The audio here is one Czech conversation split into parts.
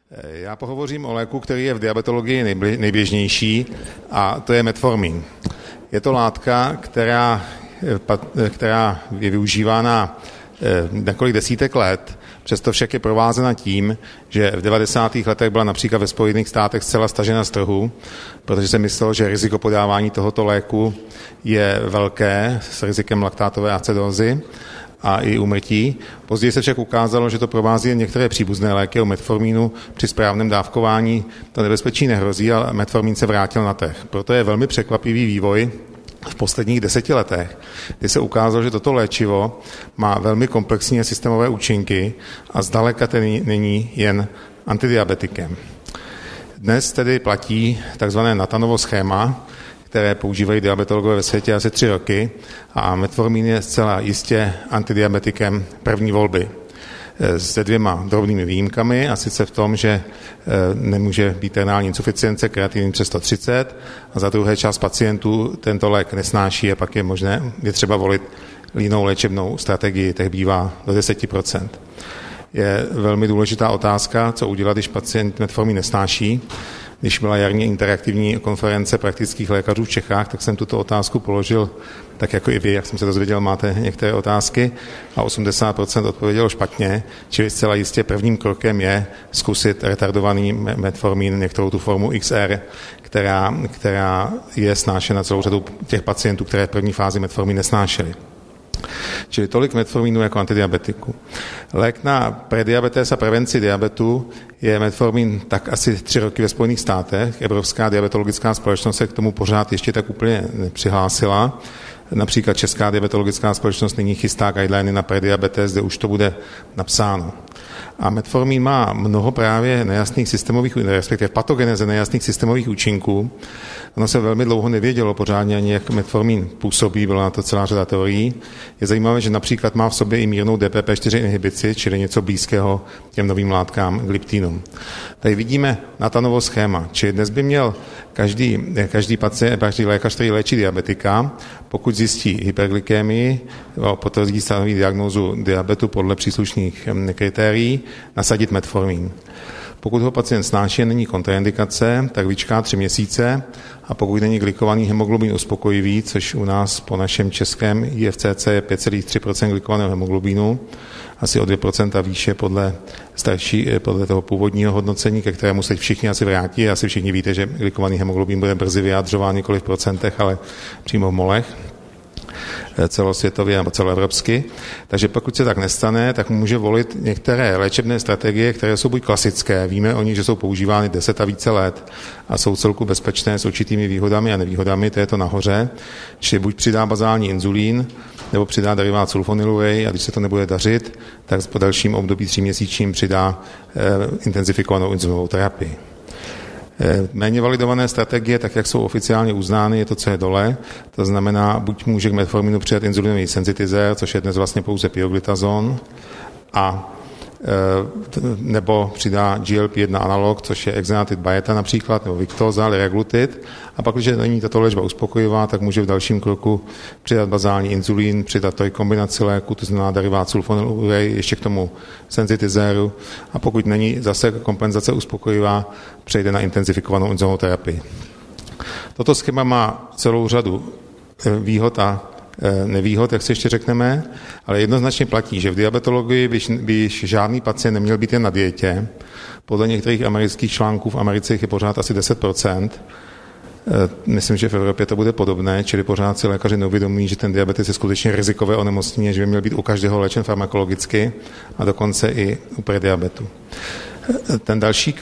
Já pohovořím o léku, který je v diabetologii nejběžnější, a to je metformin. Je to látka, která je využívána několik desítek let, přesto však je provázena tím, že v 90. letech byla například ve Spojených státech zcela stažena z trhu, protože se myslelo, že riziko podávání tohoto léku je velké s rizikem laktátové acidózy a i úmrtí. Později se však ukázalo, že to provází některé příbuzné léky. U metformínu při správném dávkování to nebezpečí nehrozí, ale metformín se vrátil na trh. Proto je velmi překvapivý vývoj v posledních 10 letech, kdy se ukázalo, že toto léčivo má velmi komplexní systémové účinky a zdaleka není jen antidiabetikem. Dnes tedy platí takzvané Nathanovo schéma, které používají diabetologové ve světě asi 3 roky, a metformin je zcela jistě antidiabetikem první volby. Se 2 drobnými výjimkami, a sice v tom, že nemůže být renální insuficience, kreatinin přes 130, a za druhé část pacientů tento lék nesnáší a pak je třeba volit jinou léčebnou strategii, těch bývá do 10%. Je velmi důležitá otázka, co udělat, když pacient metformin nesnáší. Když byla jarní interaktivní konference praktických lékařů v Čechách, tak jsem tuto otázku položil, tak jako i vy, jak jsem se dozvěděl, máte některé otázky, a 80% odpovědělo špatně, čili zcela jistě prvním krokem je zkusit retardovaný metformin, některou tu formu XR, která je snášena celou řadou těch pacientů, které v první fázi metformin nesnášeli. Čili tolik metformínu jako antidiabetiku. Lék na prediabetes a prevenci diabetu je metformin tak asi 3 roky ve Spojených státech. Evropská diabetologická společnost se k tomu pořád ještě tak úplně nepřihlásila. Například Česká diabetologická společnost nyní chystá guideliny na prediabetes, kde už to bude napsáno. A metformin má mnoho právě nejasných systémových, respektive patogeneze nejasných systémových účinků. Ono se velmi dlouho nevědělo pořádně ani, jak metformin působí, byla na to celá řada teorií. Je zajímavé, že například má v sobě i mírnou DPP4 inhibici, čili něco blízkého těm novým látkám gliptínům. Tady vidíme Nathanovo schéma, čili dnes by měl každý pacient, každý lékař, který léčí diabetika, pokud zjistí hyperglykémii, potvrdí stanoví diagnózu diabetu podle příslušných kritérií, nasadit metformin. Pokud ho pacient snáší a není kontraindikace, tak vyčká 3 měsíce, a pokud není glikovaný hemoglobin uspokojivý, což u nás po našem českém IFCC je 5,3% glikovaného hemoglobinu, asi o 2% výše podle toho původního hodnocení, ke kterému se všichni asi vrátí. Asi všichni víte, že glikovaný hemoglobin bude brzy vyjadřován nikoli v procentech, ale přímo v molech, celosvětově nebo celoevropsky. Takže pokud se tak nestane, tak může volit některé léčebné strategie, které jsou buď klasické, víme o nich, že jsou používány 10 a více let a jsou celku bezpečné s určitými výhodami a nevýhodami, to je to nahoře, čili buď přidá bazální inzulín, nebo přidá derivát sulfonylurea, a když se to nebude dařit, tak po dalším období 3měsíčním přidá intenzifikovanou inzulinovou terapii. Méně validované strategie, tak jak jsou oficiálně uznány, je to, co je dole. To znamená, buď může k metforminu přidat inzulinový senzitizér, což je dnes vlastně pouze pioglitazon, a nebo přidá GLP-1 analog, což je exenatid beta například, nebo Victoza, liraglutid. A pak, když není tato léčba uspokojivá, tak může v dalším kroku přidat bazální inzulín, přidat to i kombinaci léku, to znamená derivát sulfonylurea, ještě k tomu senzitizéru. A pokud není zase kompenzace uspokojivá, přejde na intenzifikovanou inzulinovou terapii. Toto schéma má celou řadu výhod a nevýhod, jak si ještě řekneme, ale jednoznačně platí, že v diabetologii by žádný pacient neměl být jen na dietě. Podle některých amerických článků v Americe je pořád asi 10%. Myslím, že v Evropě to bude podobné, čili pořád si lékaři neuvědomují, že ten diabetes je skutečně rizikové onemocnění, že by měl být u každého léčen farmakologicky a dokonce i u prediabetu. Ten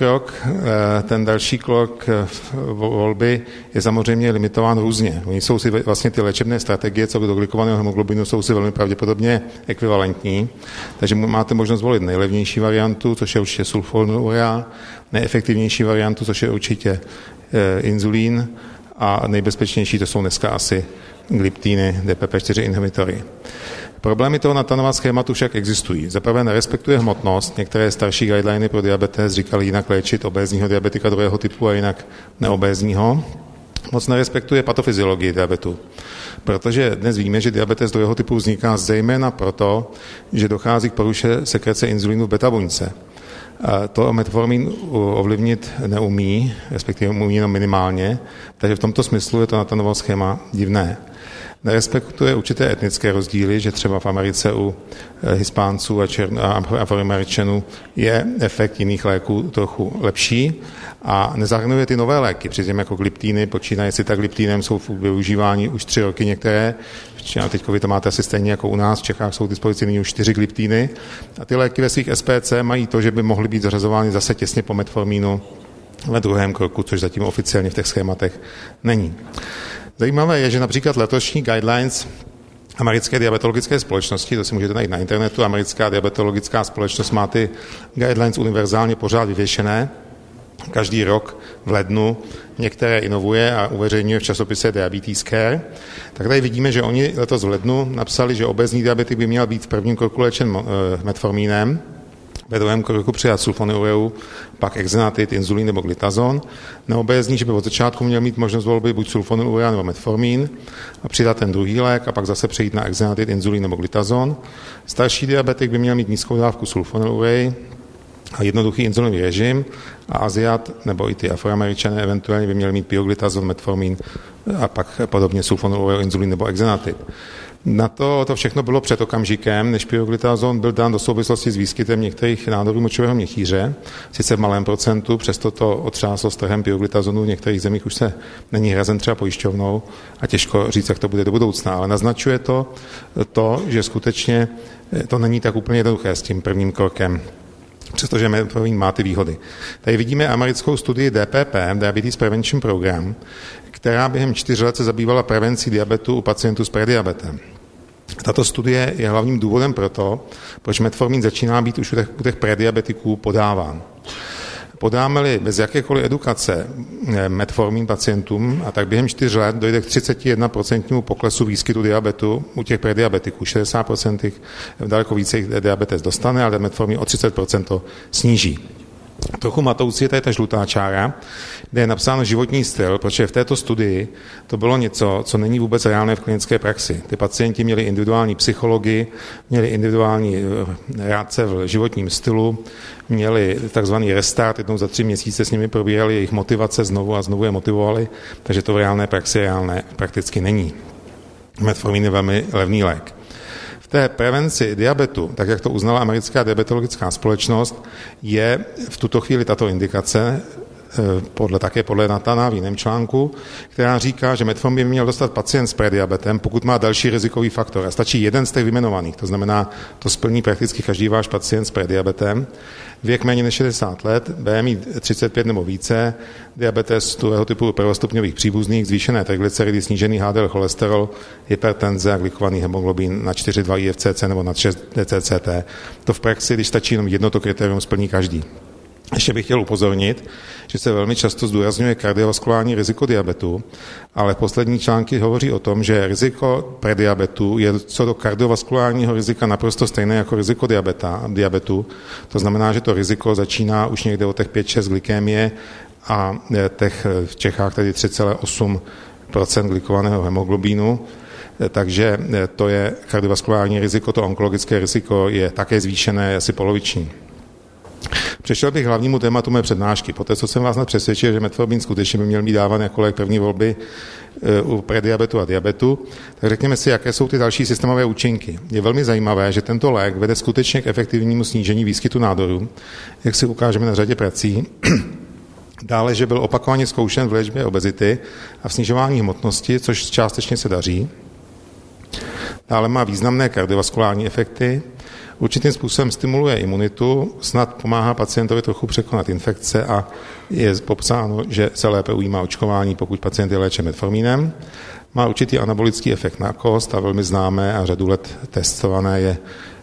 další krok volby je samozřejmě limitován různě. Oni jsou si vlastně ty léčebné strategie, co do glikovaného hemoglobinu, jsou si velmi pravděpodobně ekvivalentní, takže máte možnost volit nejlevnější variantu, což je určitě sulfonylurea, nejefektivnější variantu, což je určitě inzulín, a nejbezpečnější to jsou dneska asi gliptíny, DPP4 inhibitory. Problémy toho Nathanova schématu však existují. Zaprvé nerespektuje hmotnost. Některé starší guideliny pro diabetes říkali jinak léčit obézního diabetika 2. typu a jinak neobézního. Moc nerespektuje patofyziologii diabetu. Protože dnes víme, že diabetes 2. typu vzniká zejména proto, že dochází k poruše sekrece inzulínu v beta buňce. To metformin ovlivnit neumí, respektive umí jenom minimálně, takže v tomto smyslu je to Nathanovo schéma divné. Nerespektuje určité etnické rozdíly, že třeba v Americe u Hispánců a Afroameričanů je efekt jiných léků trochu lepší a nezahrnuje ty nové léky, přitom jako gliptíny, počínaje si tak gliptínem jsou v využívání už 3 roky některé, teď vy to máte asi stejně jako u nás, v Čechách jsou k dispozici nyní už 4 gliptíny a ty léky ve svých SPC mají to, že by mohly být zařazovány zase těsně po metformínu ve druhém kroku, což zatím oficiálně v těch schématech není. Zajímavé je, že například letošní guidelines Americké diabetologické společnosti, to si můžete najít na internetu, Americká diabetologická společnost má ty guidelines univerzálně pořád vyvěšené, každý rok v lednu některé inovuje a uveřejňuje v časopise Diabetes Care. Tak tady vidíme, že oni letos v lednu napsali, že obézní diabetik by měl být v prvním kroku léčen metformínem, ve druhém kroku přijat sulfonylureu, pak exenatid, inzulín nebo glitazon. Neobézní, že by od začátku měl mít možnost volby buď sulfonylurea nebo metformín a přidat ten druhý lék a pak zase přejít na exenatid, inzulín nebo glitazon. Starší diabetik by měl mít nízkou dávku sulfonylureji a jednoduchý inzulinový režim a Aziat nebo i ty Afroameričané eventuálně by měli mít pioglitazon, metformín a pak podobně sulfonylureu, inzulín nebo exenatid. Na to všechno bylo před okamžikem, než pioglitazon byl dán do souvislosti s výskytem některých nádorů močového měchýře, sice v malém procentu, přesto to otřáslo s trhem pioglitazonu, v některých zemích už se není hrazen třeba pojišťovnou a těžko říct, jak to bude do budoucna, ale naznačuje to, že skutečně to není tak úplně jednoduché s tím prvním krokem, přestože metformin má ty výhody. Tady vidíme americkou studii DPP, Diabetes Prevention Program, která během 4 let se zabývala prevencí diabetu u pacientů s prediabetem. Tato studie je hlavním důvodem pro to, proč metformin začíná být už u těch prediabetiků podáván. Podáme-li bez jakékoliv edukace metformin pacientům, a tak během 4 let dojde k 31% poklesu výskytu diabetu u těch prediabetiků. 60% daleko více diabetes dostane, ale metformin o 30% to sníží. Trochu matoucí je tady ta žlutá čára, kde je napsáno životní styl, protože v této studii to bylo něco, co není vůbec reálné v klinické praxi. Ty pacienti měli individuální psychologii, měli individuální rádce v životním stylu, měli takzvaný restart, jednou za 3 měsíce s nimi probírali jejich motivace znovu a znovu je motivovali, takže to v reálné praxi reálné prakticky není. Metformin je velmi levný lék. V té prevenci diabetu, tak jak to uznala Americká diabetologická společnost, je v tuto chvíli tato indikace, také podle Nathana v jiném článku, která říká, že metformin by měl dostat pacient s prediabetem, pokud má další rizikový faktor. A stačí jeden z těch vyjmenovaných, to znamená, to splní prakticky každý váš pacient s prediabetem. Věk méně než 60 let, BMI 35 nebo více, diabetes druhého typu prvostupňových příbuzných, zvýšené triglyceridy, snížený HDL cholesterol, hypertenze a glikovaný hemoglobin na 4,2 IFCC nebo na 6 DCCT. To v praxi, když stačí jenom jedno to kritérium, splní každý. Ještě bych chtěl upozornit, že se velmi často zdůrazňuje kardiovaskulární riziko diabetu, ale poslední články hovoří o tom, že riziko prediabetu je co do kardiovaskulárního rizika naprosto stejné jako riziko diabetu. To znamená, že to riziko začíná už někde od těch 5-6 glykémie a těch v Čechách tedy 3,8% glikovaného hemoglobínu. Takže to je kardiovaskulární riziko, to onkologické riziko je také zvýšené, asi poloviční. Přešel bych hlavnímu tématu mé přednášky. Poté, co jsem vás přesvědčil, že metformin skutečně by měl být dáván jako lék první volby u prediabetu a diabetu, tak řekněme si, jaké jsou ty další systémové účinky. Je velmi zajímavé, že tento lék vede skutečně k efektivnímu snížení výskytu nádorů, jak si ukážeme na řadě prací. Dále, že byl opakovaně zkoušen v léčbě obezity a v snižování hmotnosti, což částečně se daří. Dále má významné kardiovaskulární efekty, určitým způsobem stimuluje imunitu, snad pomáhá pacientovi trochu překonat infekce a je popsáno, že se lépe ujímá očkování, pokud pacient je léčen metformínem. Má určitý anabolický efekt na kost a velmi známé a řadu let testované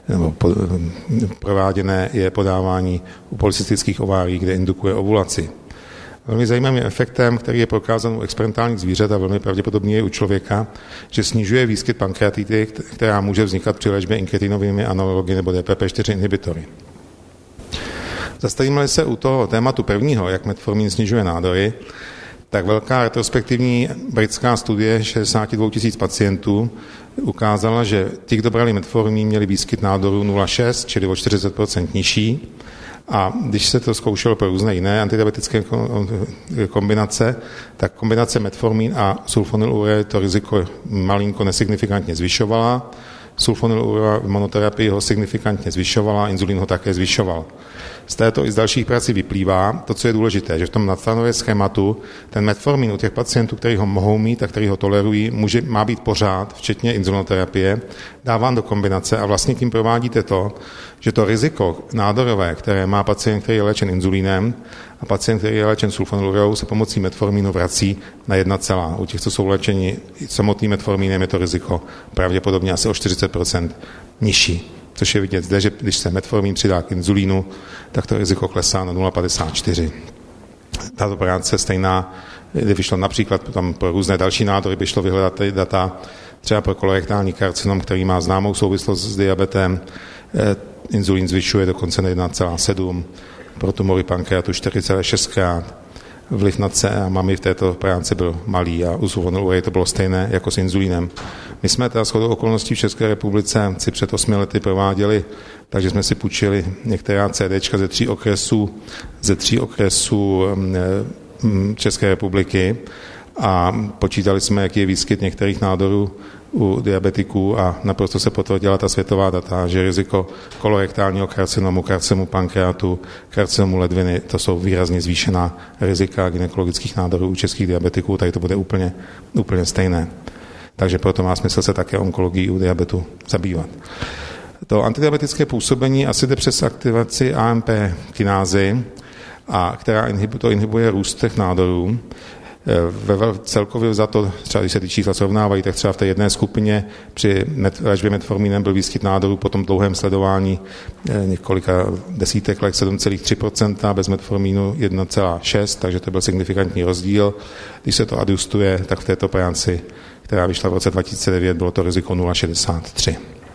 prováděné je podávání u polycystických ovárií, kde indukuje ovulaci. Velmi zajímavým efektem, který je prokázán u experimentálních zvířat a velmi pravděpodobně je u člověka, že snižuje výskyt pankreatity, která může vznikat při léčbě inkretinovými analogy nebo DPP4 inhibitory. Zastavíme-li se u toho tématu prvního, jak metformin snižuje nádory, tak velká retrospektivní britská studie 62 000 pacientů ukázala, že ti, kdo brali metformin, měli výskyt nádoru 0,6, čili o 40% nižší, A když se to zkoušelo pro různé jiné antidiabetické kombinace, tak kombinace metformin a sulfonylurea to riziko malinko nesignifikantně zvyšovala. Sulfonylurea v monoterapii ho signifikantně zvyšovala, inzulín ho také zvyšoval. Z této i z dalších prací vyplývá to, co je důležité, že v tom nadstanovém schématu ten metformin u těch pacientů, kteří ho mohou mít a kteří ho tolerují, má být pořád, včetně inzulinoterapie, dáván do kombinace a vlastně tím provádíte to, že to riziko nádorové, které má pacient, který je léčen inzulínem a pacient, který je léčen sulfonylureou, se pomocí metformínu vrací na 1, u těch, co jsou léčeni samotným metformínem, je to riziko pravděpodobně asi o 40% nižší. Což je vidět zde, že když se metformin přidá k inzulínu, tak to riziko klesá na 0,54. Tato práce stejná, kdy vyšlo například tam pro různé další nádory, by šlo vyhledat data třeba pro kolorektální karcinom, který má známou souvislost s diabetem, inzulín zvyšuje dokonce na 1,7, pro tumory pankreatu 4,6krát. Vliv na C a mami v této práci byl malý a u sulfonylureí to bylo stejné jako s inzulínem. My jsme teda shodou okolností v České republice si před 8 lety prováděli, takže jsme si půjčili některá CDčka ze 3 okresů České republiky a počítali jsme, jaký je výskyt některých nádorů u diabetiků a naprosto se potvrdila ta světová data, že riziko kolorektálního karcinomu, karcinomu pankreatu, karcinomu ledviny, to jsou výrazně zvýšená rizika gynekologických nádorů u českých diabetiků, tady to bude úplně stejné. Takže proto má smysl se také onkologií u diabetu zabývat. To antidiabetické působení asi jde přes aktivaci AMP kinázy, která inhibuje růst těch nádorů. Celkově za to, třeba když se ty čísla srovnávají, tak třeba v té jedné skupině při léčbě metformínem byl výskyt nádorů po tom dlouhém sledování několika desítek let 7,3%, bez metformínu 1,6%, takže to byl signifikantní rozdíl. Když se to adjustuje, tak v této práci, která vyšla v roce 2009, bylo to riziko 0,63.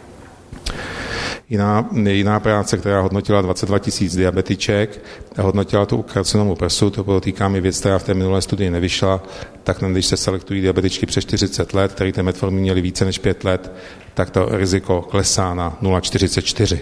Jiná práce, která hodnotila 22 000 diabetiček a hodnotila to u karcinomu prsu, to podotýká mi věc, která v té minulé studii nevyšla, tak když se selektují diabetičky přes 40 let, který ten metformin měli více než 5 let, tak to riziko klesá na 0,44.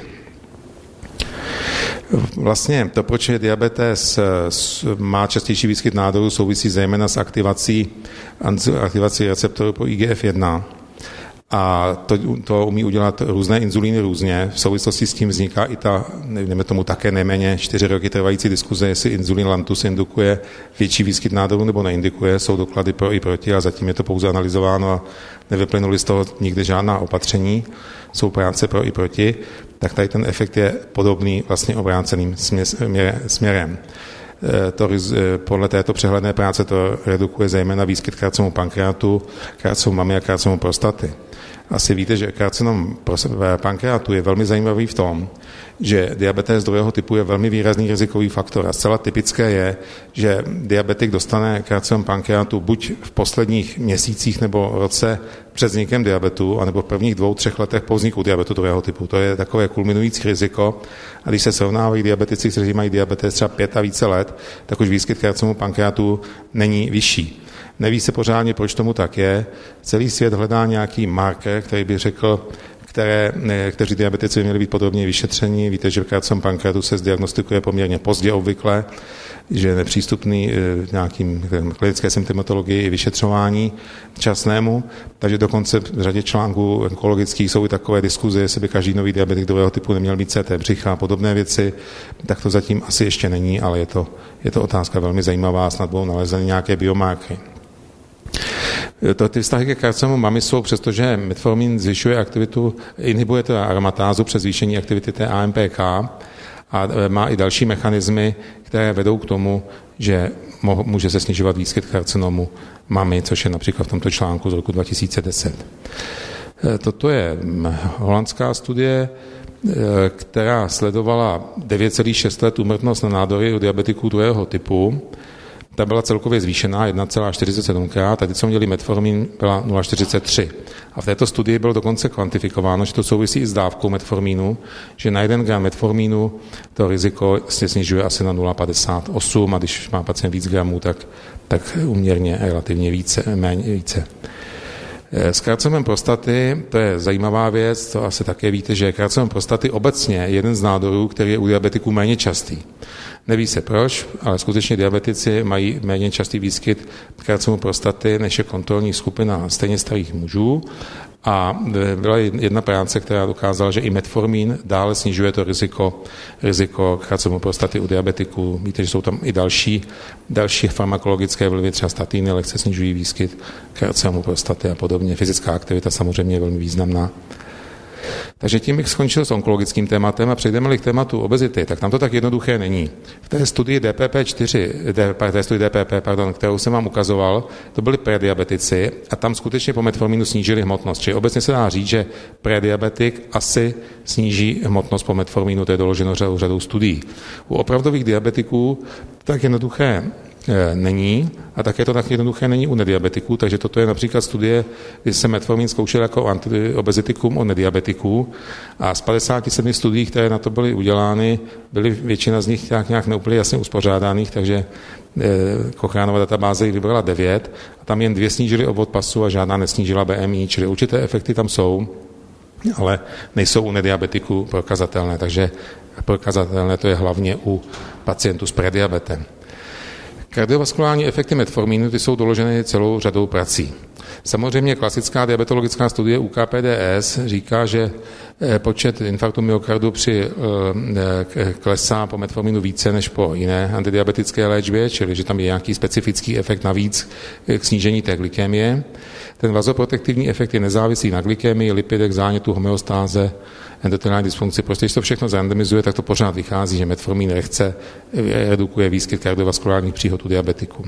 Vlastně to, proč je diabetes má častější výskyt nádorů, souvisí zejména s aktivací receptoru pro IGF-1. A to umí udělat různé inzulíny různě. V souvislosti s tím vzniká i ta, nevíme tomu také nejméně 4 roky trvající diskuze, jestli inzulín Lantus indukuje větší výskyt nádorů nebo neindukuje. Jsou doklady pro i proti a zatím je to pouze analyzováno a nevyplynuly z toho nikdy žádná opatření. Jsou práce pro i proti. Tak tady ten efekt je podobný vlastně obráceným směrem. Podle této přehledné práce to redukuje zejména výskyt karcinomu pankreatu, karcinomu mami a karcinomu prostaty. Asi víte, že karcinom pankreatu je velmi zajímavý v tom, že diabetes druhého typu je velmi výrazný rizikový faktor a zcela typické je, že diabetik dostane karcinom pankreatu buď v posledních měsících nebo roce před vznikem diabetu, anebo v prvních 2-3 letech po vzniku diabetu druhého typu. To je takové kulminující riziko a když se srovnávají diabetici, kteří mají diabetes třeba 5 a více let, tak už výskyt karcinomu pankreatu není vyšší. Neví se pořádně, proč tomu tak je. Celý svět hledá nějaký marker, který by řekl, kteří diabetici by měli být podrobně vyšetřeni. Víte, že karcinom pankreatu se zdiagnostikuje poměrně pozdě obvykle, že je nepřístupný nějakým klinické symptomatologii i vyšetřování časnému. Takže dokonce v řadě článků onkologických jsou i takové diskuze, jestli by každý nový diabetik druhého typu neměl mít CT břicha a podobné věci. Tak to zatím asi ještě není, ale je to otázka velmi zajímavá, snad budou nalezeny nějaké biomarkery. Ty vztahy ke karcinomu mami jsou, přestože metformin zvyšuje aktivitu, inhibuje to aromatázu přes zvýšení aktivity té AMPK a má i další mechanismy, které vedou k tomu, že může se snižovat výskyt karcinomu mami, což je například v tomto článku z roku 2010. Toto je holandská studie, která sledovala 9,6 let úmrtnost na nádory u diabetiků druhého typu. Ta byla celkově zvýšená 1,47krát a teď, co měli metformin, byla 0,43. A v této studii bylo dokonce kvantifikováno, že to souvisí i s dávkou metformínu, že na 1 gram metformínu to riziko se snižuje asi na 0,58 a když má pacient víc gramů, tak uměrně relativně více. S karcinomem prostaty, to je zajímavá věc, to asi také víte, že karcinom prostaty obecně je jeden z nádorů, který je u diabetiků méně častý. Neví se proč, ale skutečně diabetici mají méně častý výskyt karcinomu prostaty, než je kontrolní skupina stejně starých mužů. A byla jedna práce, která dokázala, že i metformín dále snižuje to riziko karcinomu prostaty u diabetiků. Víte, že jsou tam i další farmakologické vlivy, třeba statiny lehce snižují výskyt karcinomu prostaty a podobně. Fyzická aktivita samozřejmě je velmi významná. Takže tím bych skončil s onkologickým tématem a přejdeme-li k tématu obezity, tak tam to tak jednoduché není. V té studii DPP, kterou jsem vám ukazoval, to byli prediabetici a tam skutečně po metformínu snížili hmotnost. Čili obecně se dá říct, že prediabetik asi sníží hmotnost po metformínu, to je doloženo řadou studií. U opravdových diabetiků tak jednoduché není a také to tak jednoduché není u nediabetiků, takže toto je například studie, kdy se metformín zkoušel jako antiobezitikum u nediabetiků a z 57 studií, které na to byly udělány, byly většina z nich nějak neúplně jasně uspořádaných, takže Cochránova databáze jich vybrala 9 a tam jen 2 snížily obvod pasu a žádná nesnížila BMI, čili určité efekty tam jsou, ale nejsou u nediabetiků prokazatelné, takže prokazatelné to je hlavně u pacientů s prediabetem. Kardiovaskulární efekty metformínu ty jsou doloženy celou řadou prací. Samozřejmě klasická diabetologická studie UKPDS říká, že počet infarktu myokardu klesá po metformínu více než po jiné antidiabetické léčbě, čili že tam je nějaký specifický efekt navíc k snížení té glykemie. Ten vazoprotektivní efekt je nezávislý na glykemii, lipidech, zánětu, homeostáze, endoteliální dysfunkci. Prostě když to všechno zrandomizuje, tak to pořád vychází, že metformín lehce redukuje výskyt kardiovaskulárních příhod u diabetiků.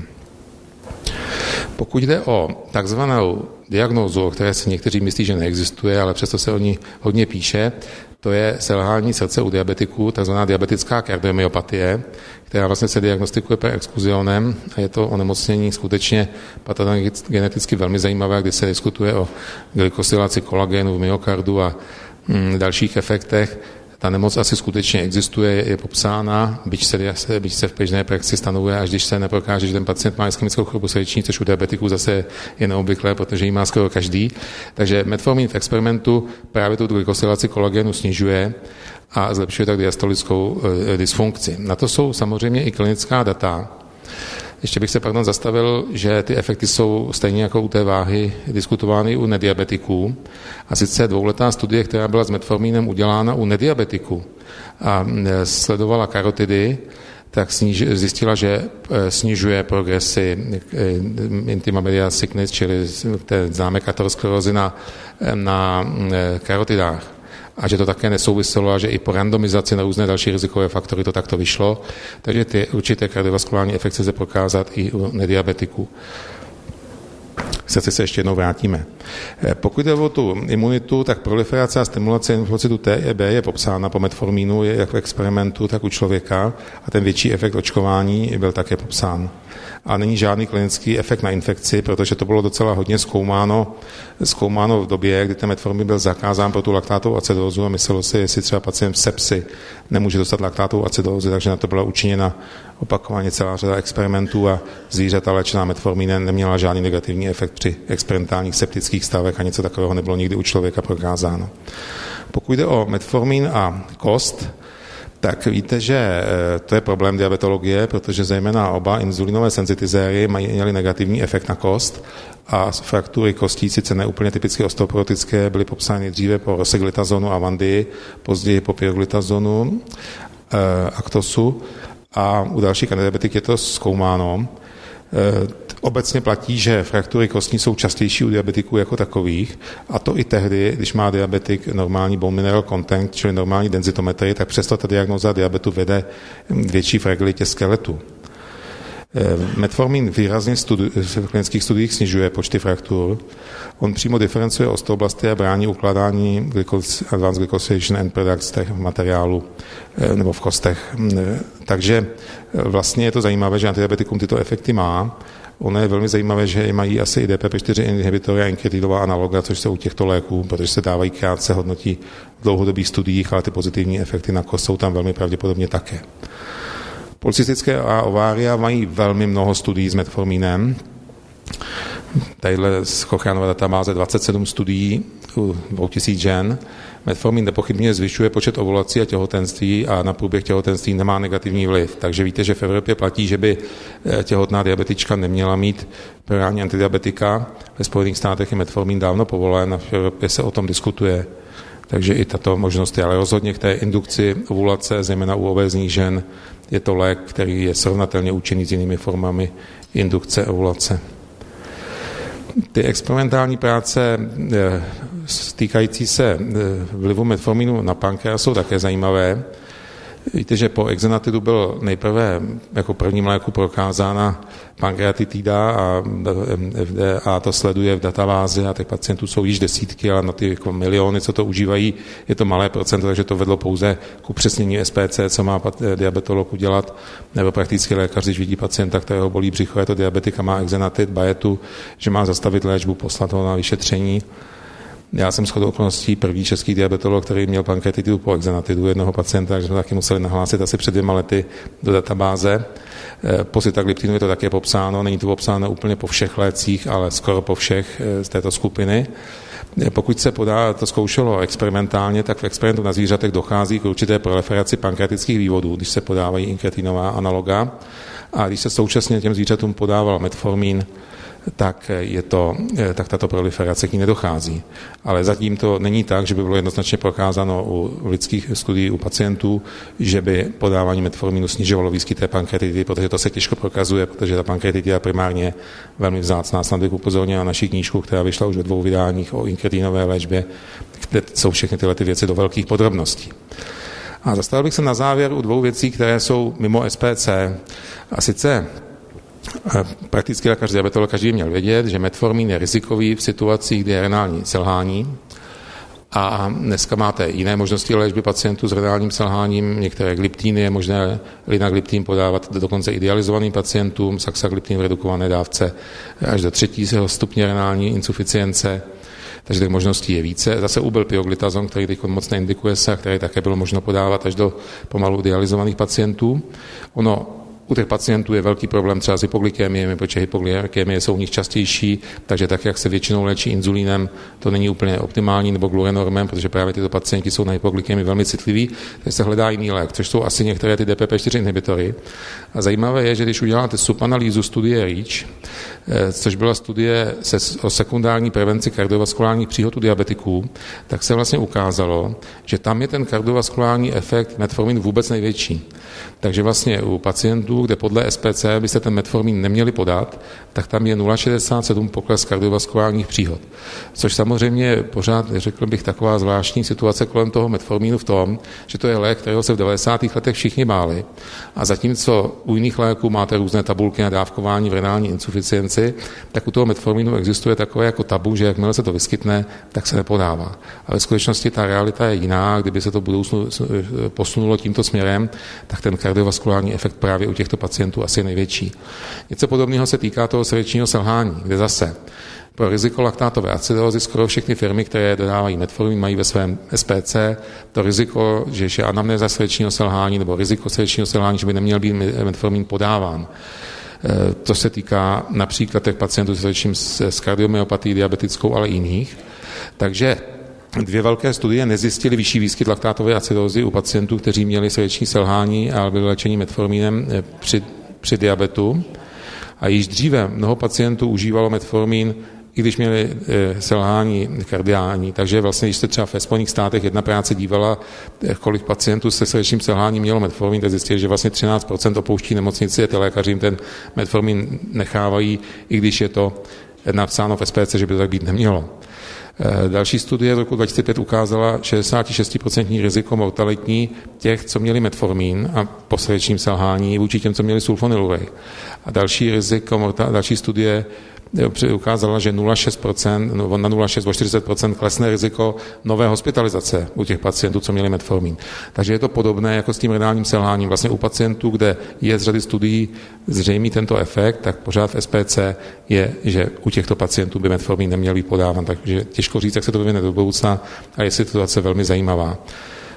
Pokud jde o takzvanou diagnózu, o které si někteří myslí, že neexistuje, ale přesto se o ní hodně píše, to je selhání srdce u diabetiků, takzvaná diabetická kardiomyopatie, která vlastně se diagnostikuje per exclusionem a je to onemocnění skutečně patogeneticky velmi zajímavé, kdy se diskutuje o glykosylaci kolagenu v myokardu a dalších efektech. Ta nemoc asi skutečně existuje, je popsána, byť se v běžné praxi stanovuje, až když se neprokáže, že ten pacient má ischemickou chorobu srdeční, což u diabetiků zase je neobvyklé, protože ji má skoro každý. Takže metformín v experimentu právě tu glykosylaci kolagenu snižuje a zlepšuje tak diastolickou dysfunkci. Na to jsou samozřejmě i klinická data. Ještě bych se zastavil, že ty efekty jsou stejně jako u té váhy diskutovány u nediabetiků. A sice 2letá studie, která byla s metformínem udělána u nediabetiků a sledovala karotidy, tak zjistila, že snižuje progresi intima media sickness, čili té známé aterosklerózy na karotidách. A že to také nesouviselo a že i po randomizaci na různé další rizikové faktory to takto vyšlo. Takže ty určité kardiovaskulární efekty se prokázat i u nediabetiků. K srdci se ještě jednou vrátíme. Pokud jde o tu imunitu, tak proliferace a stimulace lymfocytu T a B je popsána po metformínu jak v experimentu, tak u člověka a ten větší efekt očkování byl také popsán. A není žádný klinický efekt na infekci, protože to bylo docela hodně zkoumáno v době, kdy ten metformin byl zakázán pro tu laktátovou acidózu a myslelo si, jestli třeba pacient v sepsi nemůže dostat laktátovou acidózu, takže na to byla učiněna opakovaně celá řada experimentů a zvířata léčená metformínem neměla žádný negativní efekt při experimentálních septických stavech a něco takového nebylo nikdy u člověka prokázáno. Pokud jde o metformín a kost, tak víte, že to je problém diabetologie, protože zejména oba inzulinové senzitizéry měly negativní efekt na kost a fraktury kostí, sice neúplně typicky osteoporotické, byly popsány dříve po roseglitazonu a vandii, později po pyroglitazonu, aktosu a u dalších diabetik je to zkoumáno. Obecně platí, že fraktury kostní jsou častější u diabetiků jako takových a to i tehdy, když má diabetik normální bone mineral content, čili normální denzitometrii, tak přesto ta diagnóza diabetu vede k větší fragilitě skeletu. Metformin výrazně v klinických studiích snižuje počty fraktur. On přímo diferencuje osteoblasty a brání ukládání advanced glycosylation end products v materiálu nebo v kostech. Takže vlastně je to zajímavé, že antidiabetikum tyto efekty má. Ono je velmi zajímavé, že mají asi i DPP4 inhibitory a inkretidová analoga, což se u těchto léků, protože se dávají krátce hodnotí v dlouhodobých studiích, ale ty pozitivní efekty na kost jsou tam velmi pravděpodobně také. Polycystické ovária mají velmi mnoho studií s metformínem. tadyhle z Cochranova databáze 27 studií u 2000 žen. Metformin nepochybně zvyšuje počet ovulací a těhotenství a na průběh těhotenství nemá negativní vliv. Takže víte, že v Evropě platí, že by těhotná diabetička neměla mít perorální antidiabetika. Ve Spojených státech je metformin dávno povolen a v Evropě se o tom diskutuje. Takže i tato možnost je, ale rozhodně k té indukci ovulace, zejména u obézních žen, je to lék, který je srovnatelně účinný s jinými formami indukce ovulace. Ty experimentální práce týkající se vlivu metforminu na pankreas jsou také zajímavé. Víte, že po exenatidu byl nejprve jako prvním léku prokázána pankreatitida a to sleduje v databázi a těch pacientů jsou již desítky, ale na ty jako miliony, co to užívají, je to malé procento, takže to vedlo pouze k upřesnění SPC, co má diabetolog udělat, nebo praktický lékař, když vidí pacienta, kterého bolí břicho, je to diabetika, má exenatid, bajetu, že má zastavit léčbu, poslat ho na vyšetření. Já jsem shodou okolností první český diabetolog, který měl pankreatitidu po exenatidu jednoho pacienta, takže jsme taky museli nahlásit asi před 2 lety do databáze. Po sitagliptinu je to také popsáno, není to popsáno úplně po všech lécích, ale skoro po všech z této skupiny. Pokud se to zkoušelo experimentálně, tak v experimentu na zvířatech dochází k určité proliferaci pankreatických vývodů, když se podávají inkretinová analoga. A když se současně těm zvířatům podával metformin, tak tato proliferace k ní nedochází. Ale zatím to není tak, že by bylo jednoznačně prokázáno u lidských studií u pacientů, že by podávání metforminu snižovalo výskyt té pankreatitidy, protože to se těžko prokazuje, protože ta pankreatitida primárně je velmi vzácná. Snad bych upozornil na naši knížku, která vyšla už ve 2 vydáních o inkretinové léčbě, kde jsou všechny tyhle věci do velkých podrobností. A zastavil bych se na závěr u 2 věcí, které jsou mimo SPC. A sice praktický lékař diabetolog každý měl vědět, že metformin je rizikový v situacích, kdy je renální selhání. A dneska máte jiné možnosti léčby pacientů s renálním selháním. Některé gliptíny je možné linagliptin podávat dokonce idealizovaným pacientům, saxagliptin v redukované dávce až do 3. stupně renální insuficience. Takže těch možností je více. Zase ubyl pioglitazon, který teď moc neindikuje se a který také bylo možno podávat až do pomalu idealizovaných pacientů. U těch pacientů je velký problém třeba s hypoglykémiemi, protože hypoglykémie jsou u nich častější, takže tak, jak se většinou léčí inzulínem, to není úplně optimální, nebo glurenormem, protože právě tyto pacienti jsou na hypoglykémii velmi citliví, takže se hledá jiný lék, což jsou asi některé ty DPP4 inhibitory. A zajímavé je, že když uděláte subanalýzu studie REACH, což byla studie o sekundární prevenci kardiovaskulárních příhod u diabetiků, tak se vlastně ukázalo, že tam je ten kardiovaskulární efekt metformin vůbec největší. Takže vlastně u pacientů, kde podle SPC byste ten metformin neměli podat, tak tam je 0,67 pokles kardiovaskulárních příhod. Což samozřejmě pořád, řekl bych, taková zvláštní situace kolem toho metformínu v tom, že to je lék, kterého se v 90. letech všichni báli. A zatímco u jiných léků máte různé tabulky na dávkování v renální insuficienci, tak u toho metformínu existuje takové jako tabu, že jakmile se to vyskytne, tak se nepodává. Ale ve skutečnosti ta realita je jiná, kdyby se to v budoucnu posunulo tímto směrem, tak ten kardiovaskulární efekt právě u těchto pacientů asi je největší. Něco podobného se týká toho srdečního selhání, kde zase pro riziko laktátové acidózy skoro všechny firmy, které dodávají metformin, mají ve svém SPC to riziko, že je anamnéza srdečního selhání nebo riziko srdečního selhání, že by neměl být metformin podáván. To se týká například těch pacientů s kardiomyopatií diabetickou, ale i jiných. Takže 2 velké studie nezjistily vyšší výskyt laktátové acidózy u pacientů, kteří měli srdeční selhání a byli léčeni metforminem při diabetu. A již dříve mnoho pacientů užívalo metformin, i když měli selhání kardiální. Takže vlastně, když se třeba ve Spojených státech jedna práce dívala, kolik pacientů se srdečním selháním mělo metformin, tak zjistili, že vlastně 13% opouští nemocnici a ty lékaři jim ten metformin nechávají, i když je to napsáno v SPC, že by to tak být nemělo. Další studie z roku 2005 ukázala 66% riziko mortalitní těch, co měli metformin a po srdečním selhání vůči těm, co měli sulfonylurej. A další studie ukázala, že 0,6%, na 0,6 o 40% klesne riziko nové hospitalizace u těch pacientů, co měli metformin. Takže je to podobné jako s tím renálním selháním. Vlastně u pacientů, kde je z řady studií zřejmý tento efekt, tak pořád v SPC je, že u těchto pacientů by metformin neměl být podáván. Takže těžko říct, jak se to vyvine do budoucna, a je situace velmi zajímavá.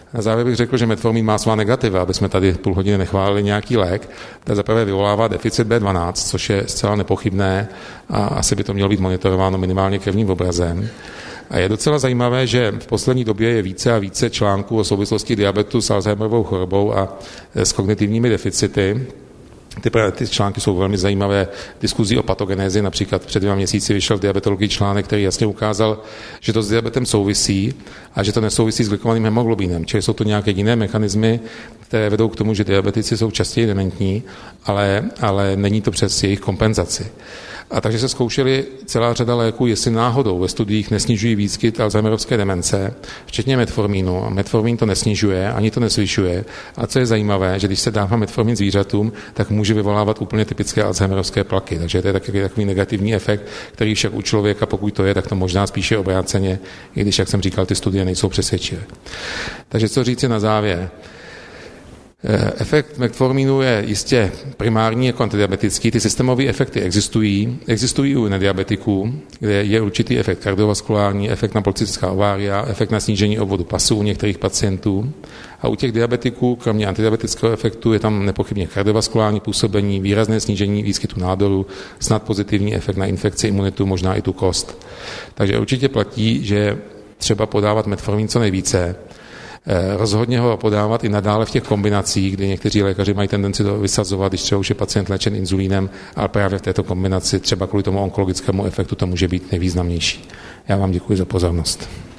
Na závěr bych řekl, že metformin má svá negativa, aby jsme tady půl hodiny nechválili nějaký lék. To zaprvé vyvolává deficit B12, což je zcela nepochybné a asi by to mělo být monitorováno minimálně krevním obrazem. A je docela zajímavé, že v poslední době je více a více článků o souvislosti diabetu s Alzheimerovou chorobou a s kognitivními deficity. Ty články jsou velmi zajímavé diskuzí o patogenézi. Například před 2 měsíci vyšel v diabetologii článek, který jasně ukázal, že to s diabetem souvisí a že to nesouvisí s glykovaným hemoglobinem. Čili jsou to nějaké jiné mechanismy, které vedou k tomu, že diabetici jsou častěji dementní, ale není to přes jejich kompenzaci. A takže se zkoušeli celá řada léků, jestli náhodou ve studiích nesnižují výskyt Alzheimerovské demence, včetně metformínu. A metformín to nesnižuje, ani to nezvyšuje. A co je zajímavé, že když se dává metformín zvířatům, tak může vyvolávat úplně typické Alzheimerovské plaky. Takže to je takový negativní efekt, který však u člověka, pokud to je, tak to možná spíše obráceně, i když, jak jsem říkal, ty studie nejsou přesvědčivé. Takže co říci na závěr? Efekt metformínu je jistě primární jako antidiabetický. Ty systémové efekty existují u nediabetiků, kde je určitý efekt kardiovaskulární, efekt na polycystická ovária, efekt na snížení obvodu pasu u některých pacientů. A u těch diabetiků, kromě antidiabetického efektu, je tam nepochybně kardiovaskulární působení, výrazné snížení výskytu nádoru, snad pozitivní efekt na infekci, imunitu, možná i tu kost. Takže určitě platí, že třeba podávat metformín co nejvíce. Rozhodně ho podávat i nadále v těch kombinacích, kdy někteří lékaři mají tendenci to vysazovat, když třeba už je pacient léčen inzulínem, ale právě v této kombinaci třeba kvůli tomu onkologickému efektu to může být nejvýznamnější. Já vám děkuji za pozornost.